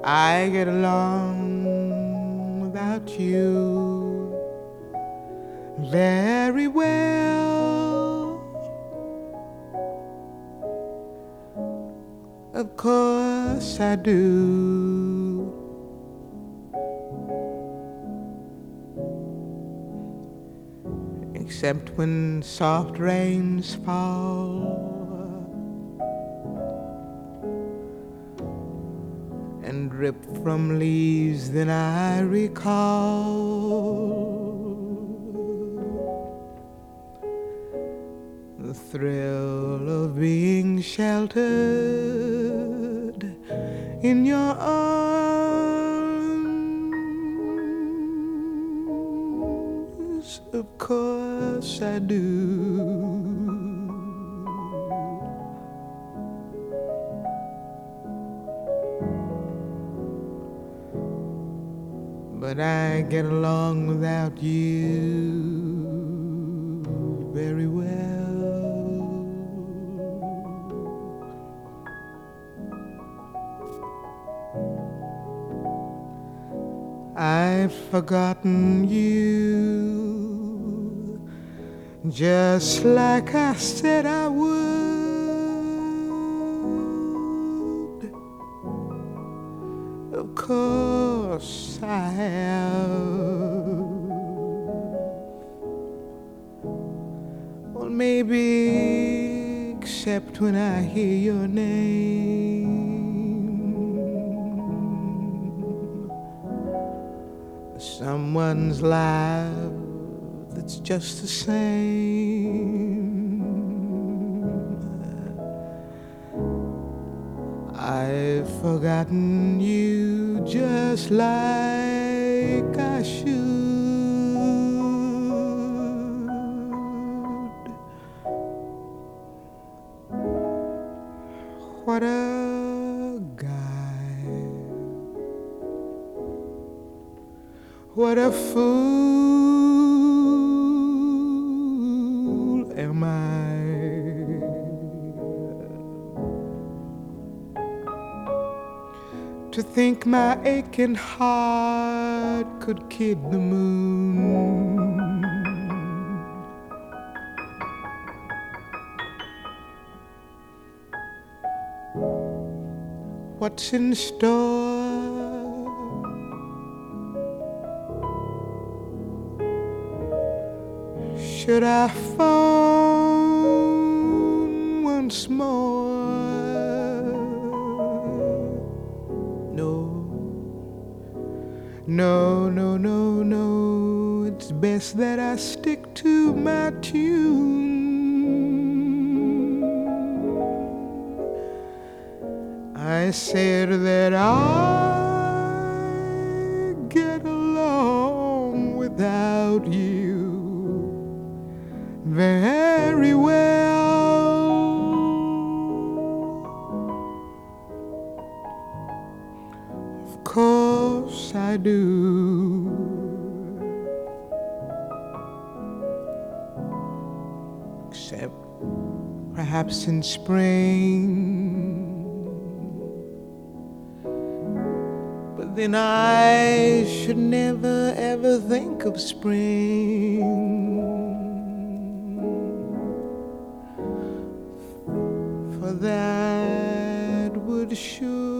I get along without you very well. Of course I do. Except when soft rains fall and drip from leaves, then I recall the thrill of being sheltered in your arms. Of course I do. But I get along without you very well. I've forgotten you just like I said I would. Of course I have. Well, maybe except when I hear your name. Someone's laugh that's just the same. I've forgotten you just like I should. What a guy. What a fool am I to think my aching heart could kid the moon. What's in store? Should I phone once more? No, no, no, no, it's best that I stick to my tune. I said that I get along without you very well. Of course I do. Except perhaps in spring. But then I should never ever think of spring. For that would sure